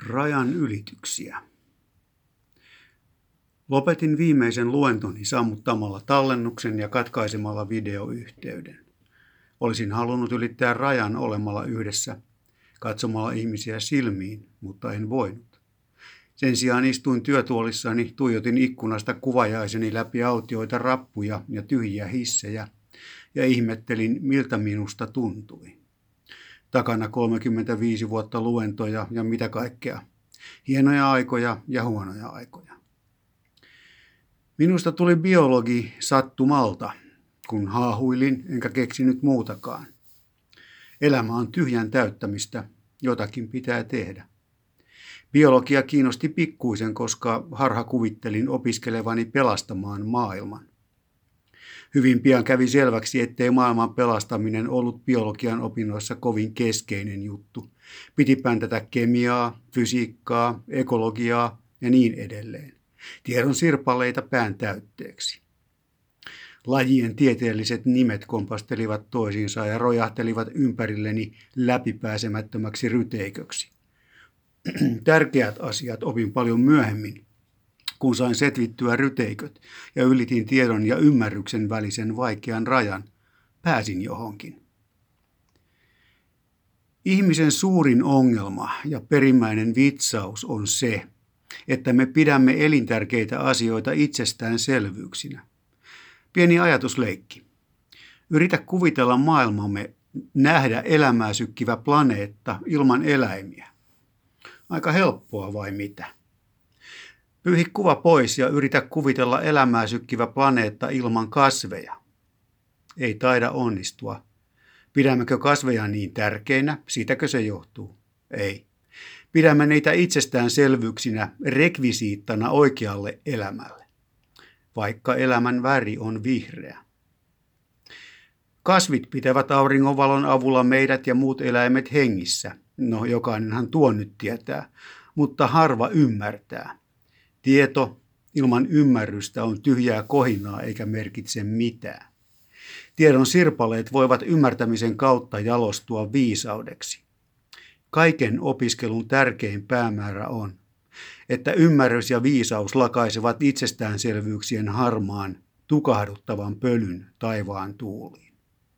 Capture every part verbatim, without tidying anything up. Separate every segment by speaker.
Speaker 1: Rajan ylityksiä. Lopetin viimeisen luentoni sammuttamalla tallennuksen ja katkaisemalla videoyhteyden. Olisin halunnut ylittää rajan olemalla yhdessä, katsomalla ihmisiä silmiin, mutta en voinut. Sen sijaan istuin työtuolissani, tuijotin ikkunasta kuvajaiseni läpi autioita rappuja ja tyhjiä hissejä ja ihmettelin, miltä minusta tuntui. Takana kolmekymmentäviisi vuotta luentoja ja mitä kaikkea. Hienoja aikoja ja huonoja aikoja. Minusta tuli biologi sattumalta, kun haahuilin enkä keksinyt muutakaan. Elämä on tyhjän täyttämistä, jotakin pitää tehdä. Biologia kiinnosti pikkuisen, koska harhakuvittelin opiskelevani pelastamaan maailman. Hyvin pian kävi selväksi, ettei maailman pelastaminen ollut biologian opinnoissa kovin keskeinen juttu. Piti päntätä kemiaa, fysiikkaa, ekologiaa ja niin edelleen. Tiedon sirpaleita pään täytteeksi. Lajien tieteelliset nimet kompastelivat toisiinsa ja rojahtelivat ympärilleni läpipääsemättömäksi ryteiköksi. Tärkeät asiat opin paljon myöhemmin, kun sain setvittyä ryteiköt ja ylitin tiedon ja ymmärryksen välisen vaikean rajan, pääsin johonkin. Ihmisen suurin ongelma ja perimmäinen vitsaus on se, että me pidämme elintärkeitä asioita itsestäänselvyyksinä. Pieni ajatusleikki. Yritä kuvitella maailmamme nähdä elämää sykkivä planeetta ilman eläimiä. Aika helppoa vai mitä? Pyyhi kuva pois ja yritä kuvitella elämää sykkivä planeetta ilman kasveja. Ei taida onnistua. Pidämmekö kasveja niin tärkeinä? Siitäkö se johtuu? Ei. Pidämme niitä itsestäänselvyyksinä rekvisiittana oikealle elämälle, vaikka elämän väri on vihreä. Kasvit pitävät auringonvalon avulla meidät ja muut eläimet hengissä. No, jokainenhan tuon nyt tietää, mutta harva ymmärtää. Tieto ilman ymmärrystä on tyhjää kohinaa eikä merkitse mitään. Tiedon sirpaleet voivat ymmärtämisen kautta jalostua viisaudeksi. Kaiken opiskelun tärkein päämäärä on, että ymmärrys ja viisaus lakaisevat itsestäänselvyyksien harmaan, tukahduttavan pölyn taivaan tuuliin.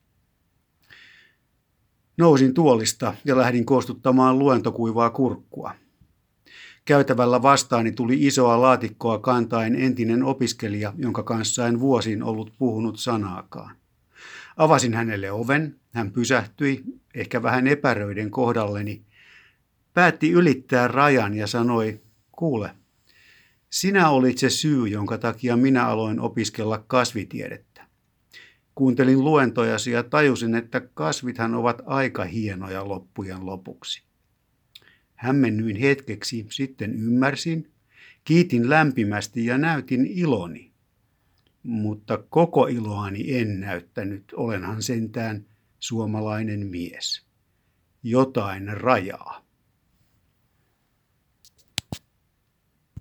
Speaker 1: Nousin tuolista ja lähdin kostuttamaan luentokuivaa kurkkua. Käytävällä vastaani tuli isoa laatikkoa kantaen entinen opiskelija, jonka kanssa en vuosiin ollut puhunut sanaakaan. Avasin hänelle oven, hän pysähtyi, ehkä vähän epäröiden kohdalleni, päätti ylittää rajan ja sanoi, kuule, sinä olit se syy, jonka takia minä aloin opiskella kasvitiedettä. Kuuntelin luentojasi ja tajusin, että kasvithan ovat aika hienoja loppujen lopuksi. Hämmennyin hetkeksi, sitten ymmärsin, kiitin lämpimästi ja näytin iloni. Mutta koko iloani en näyttänyt, olenhan sentään suomalainen mies. Jotain rajaa.